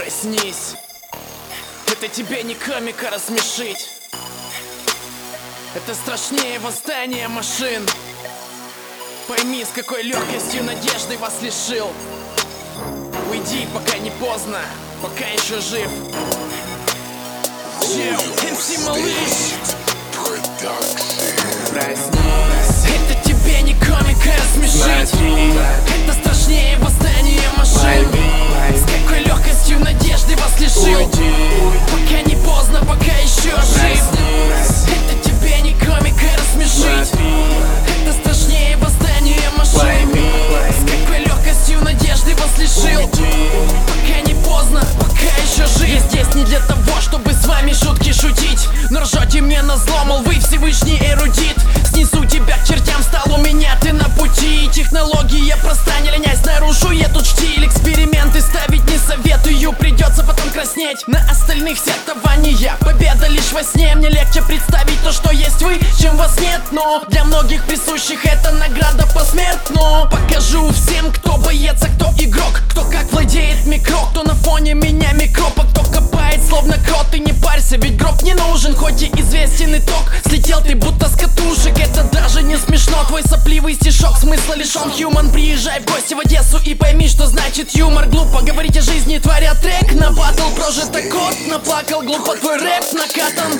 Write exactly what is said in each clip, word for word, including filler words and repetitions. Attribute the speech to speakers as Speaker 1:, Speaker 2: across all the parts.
Speaker 1: Проснись. Это тебе не комика рассмешить. Это страшнее восстания машин. Пойми, с какой легкостью надежды вас лишил. Уйди, пока не поздно, пока еще жив. эм си Малыш. Проснись. Это тебе не комика рассмешить. Это страшнее восстания машин. С какой легкостью надежды вас лишил. Пока не поздно, пока еще жив. Это тебе не комика рассмешить. Это страшнее восстания машин. С какой легкостью надежды вас лишил. Пока не поздно, пока еще жив. Я здесь не для того, чтобы с вами шутки шутить, но ржете мне назло, мол, вы Всевышний эрудит. Снесу тебя к чертям, стал у меня ты на пути. Технология проста, не ленясь, наружу я тут штиль. Эксперименты ставить не советую, придется потом краснеть. На остальных сетования, победа лишь во сне. Мне легче представить то, что есть вы, чем вас нет. Но для многих присущих это награда посмертно. Покажу всем, кто боец, а кто игрок, кто как владеет микро, кто на фоне меня микроп, а кто копает словно крот. И не парься, ведь гроб не нужен, хоть и известен итог. Слетел ты будто с катушек, это даже не смешно. Твой сопливый стишок смысла лишен. Human, приезжай в гости в Одессу и пойми, что значит юмор. Глупо говорить о жизни, творя трек на батл. Прожито код, наплакал глупо, твой рэп накатан.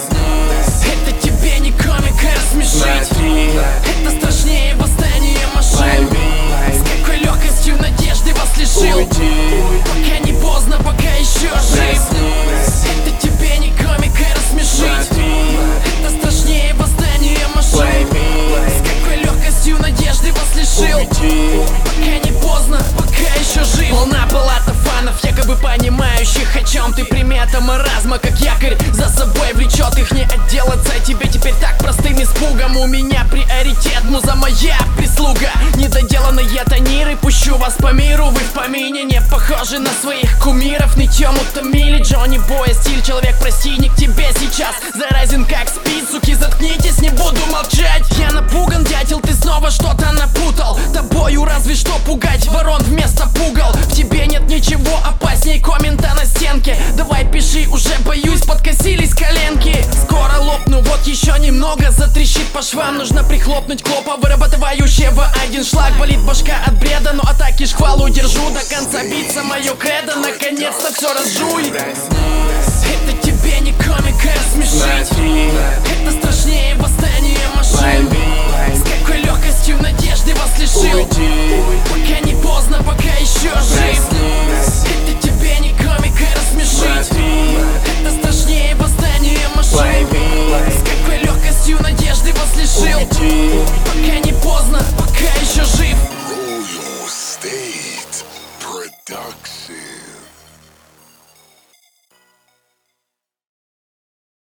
Speaker 1: Это тебе не комика рассмешить. Это страшнее восстания машин. С какой легкостью надежды вас лишил. Пока не поздно, пока еще жив. Это тебе не комика рассмешить. Это страшнее восстания машин. С какой легкостью надежды вас лишил. Пока не поздно, пока еще жив. Волна палата фанов, якобы понимающих, о чем ты. Примета маразма, как якорь, за собой влечет их. Не отделаться тебе теперь так простым испугом. У меня приоритет, муза моя прислуга. Недоделанные тониры, пущу вас по миру. Вы в помине не похожи на своих кумиров. Ничем утомили Джонни Боя стиль. Человек, прости, не к тебе сейчас. Заразен как спид, суки, заткнитесь, не буду молчать. Я напуган, дятел, ты снова что-то напутал. Тобою разве что пугать ворон вместо пугал. В тебе нет ничего опасней коммента на стенке. Давай пиши, уже боюсь, подкосились коленки. Скоро лопну, вот еще немного затрещит по швам. Нужно прихлопнуть клопа, вырабатывающего один шлаг. Болит башка от бреда, но атаки шквалу держу. До конца биться мое кредо, наконец-то все разжуй. Это тебе не комика рассмешить. Это страшнее восстания машин. С какой легкостью надежды вас лишил. Пока не поздно, пока еще жив. Это тебе не комика рассмешить. Это страшнее восстания машин. С какой легкостью надежды вас лишил. Пока не поздно, пока еще жив.
Speaker 2: Royal State Production.